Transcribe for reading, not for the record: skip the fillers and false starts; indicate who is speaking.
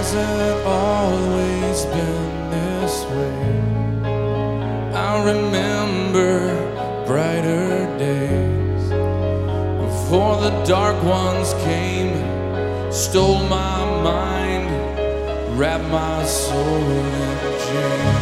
Speaker 1: hasn't always been this way. I remember brighter days before the dark ones came, stole my mind, wrapped my soul in chains.